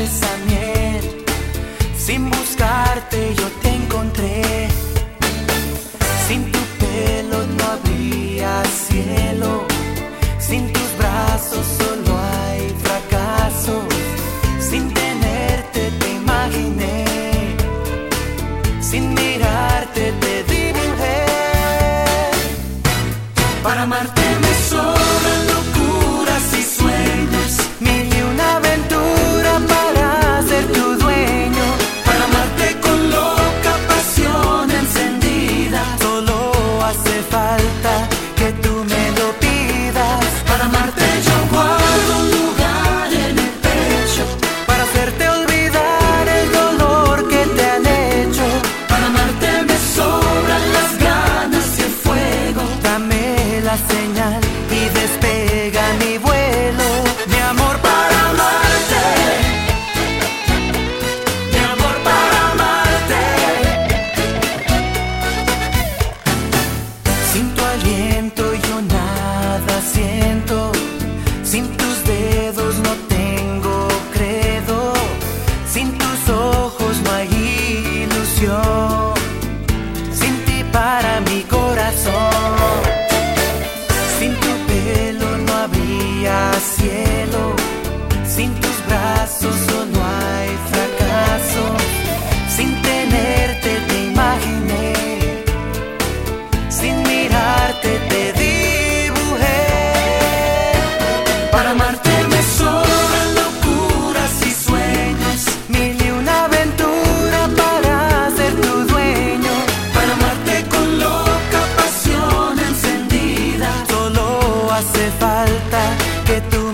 esa miel. Sin buscarte yo te encontré. Sin tu pelo no habría cielo. Sin tus brazos solo hay fracasos. Sin tenerte te imaginé. Sin mirarte te dibujé. Para amarte me sobran locuras y sueños. Mil y una aventura para ser tu dueño. Para amarte con loca pasión encendida. Solo hace falta que tú me lo pidas. Para amarte yo guardo un lugar en el pecho. Para hacerte olvidar el dolor que te han hecho. Para amarte me sobran las ganas y el fuego. Dame la señal y despega mi vuelo. Mi amor para amarte. Mi amor para amarte. Sin tu aliento yo nada siento. Sin tus dedos no tengo credo. Sin tus ojos no hay ilusión. Sin ti para mi corazón. Sin tu pelo no habría cielo. Sin tus brazos solo hay fracaso. Sin tenerte te imaginé. Sin mirarte te dibujé. Para amarte me sobran locuras y sueños. Mil y una aventura para ser tu dueño. Para amarte con loca pasión encendida. Solo hace falta que tú